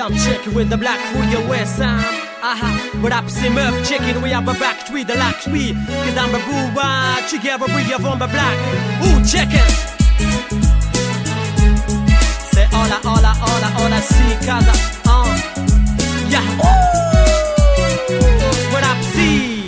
Sound check with the black for your west sound. Aha, what up, c'est meuf, checking we have a back tree, the lack tree. Cause I'm a boo, together we are from the black. Ooh, checking. C'est hola, si, casa, yeah, ooh, what up, see.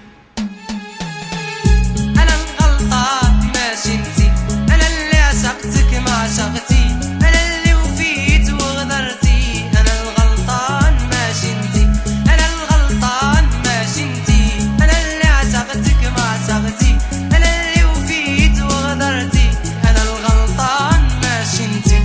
أنا الغلطان ماشي انتي، أنا اللي عشقتك ما عشقتي، أنا اللي وفيت وغدرتي. أنا الغلطان ماشي انتي، أنا الغلطان ماشي انتي، أنا اللي عشقتك ما عشقتي، أنا اللي وفيت وغدرتي. أنا الغلطان ماشي انتي.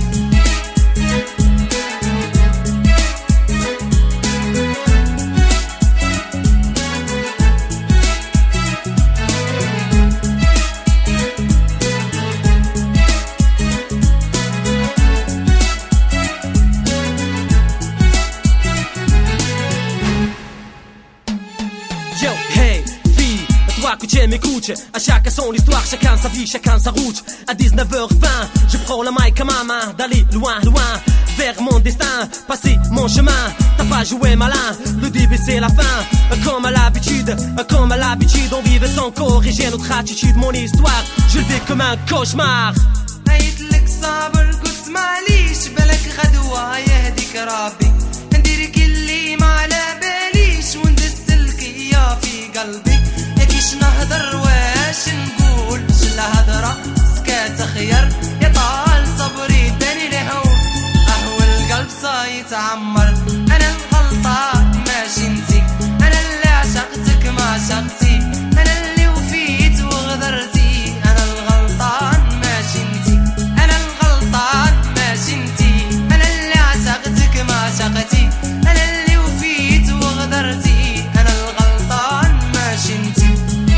Yo, hey, fille, toi que tu m'écoutes. À chacun son histoire, chacun sa vie, chacun sa route. À 19h20, je prends le mic à ma main, d'aller loin, loin, vers mon destin, passer mon chemin. T'as pas joué malin, le début c'est la fin. Comme à l'habitude, on vivait sans corriger notre attitude. Mon histoire, je le vis comme un cauchemar. قايتلك صابر قلت معليش، بالك غدوة يهديك ربي، نديرك اللي ما على باليش وندسلك يا في قلبي. ياكيش نهضر واش نقول، شلا هضرة سكات خير، يا طال صبري داني لهون، اهو القلب صايتعمر. انا الغلطان ماشي انتي، انا اللي عشقتك ما عشقتي، انا اللي وفيت وغدرتي. انا الغلطان ماشي انتي، انا الغلطان ماشي انتي، انا اللي عشقتك ما عشقتي، انا اللي وفيت وغدرتي. انا الغلطان ماشي انتي.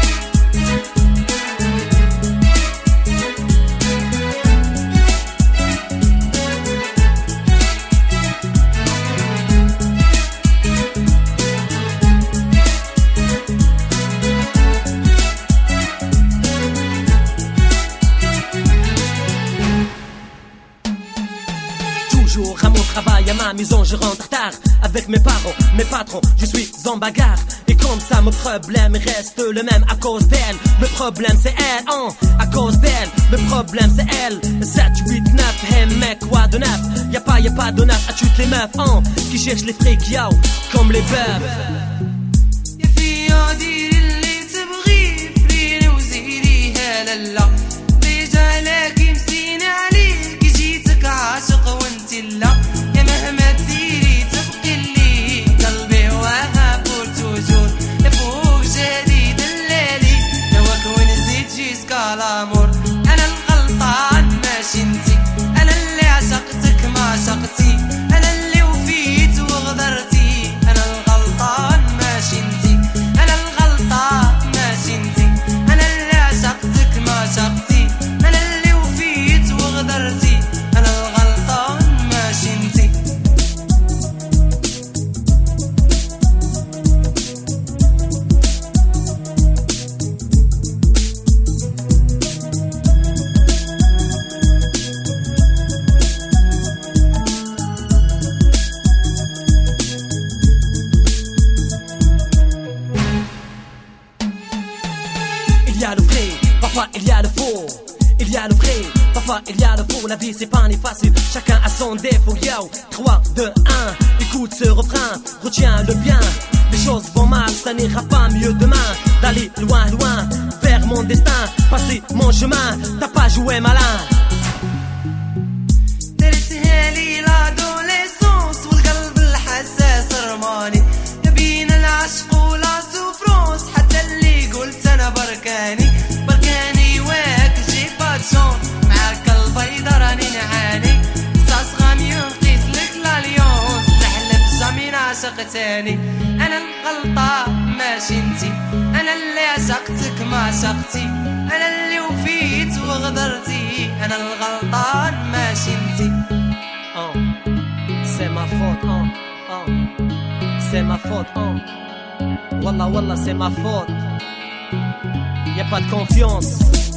Toujours à mon travail, à ma maison, je rentre tard. Avec mes parents, mes patrons, je suis en bagarre. Et comme ça, mon problème reste le même à cause d'elle. Le problème c'est elle, à cause d'elle. Le problème c'est elle. 7, 8, 9, hey mec, quoi de neuf? Y'a pas de neuf à toutes les meufs, qui cherchent les frics, yo, comme les bœufs. يا فيا ديري اللي تبغيه، فريني وزيريها لالا، ديجا لاكي مسيني عليك، جيتك عاشق وانتي لا. يا مهما ديري تبقي لي قلبي وهاب توجور، يا فوق جديد الليلي نواك ونزيد جيسكا لامور. انا الغلطان ماشي انتي، انا اللي عشقتك ما عشقتي، انا اللي وفيت وغدرتي. انا الغلطان ماشي انتي، انا الغلطان ماشي انتي، انا اللي عشقتك ما عشقتي، انا اللي وفيت وغدرتي. انا الغلطان ماشي انتي. Il y a le vrai, parfois il y a le faux. Il y a le vrai, parfois il y a le faux. La vie c'est pas ni facile, chacun a son défaut. Yo, 3, 2, 1, écoute ce refrain, retiens-le bien. Les choses vont mal, ça n'ira pas mieux demain. D'aller loin, loin, vers mon destin, passer mon chemin. T'as pas joué malin. درتها لي لادوليسونس والقلب الحساس رماني، يبين العشق ولا سوفرونس، حتى اللي قلت انا بركاني واك جي باتشون، معاك البيضة راني نعاني، ساس غامي نقيس لك لاليونس، نحلف جامي نعشق تاني. انا الغلطة ماشي انتي، انا اللي عشقتك ما عشقتي، انا اللي وفيت وغدرتي. انا الغلطان ماشي انتي. C'est ma faute, c'est ma faute, Wallah, wallah, c'est ma faute. Y'a pas de confiance.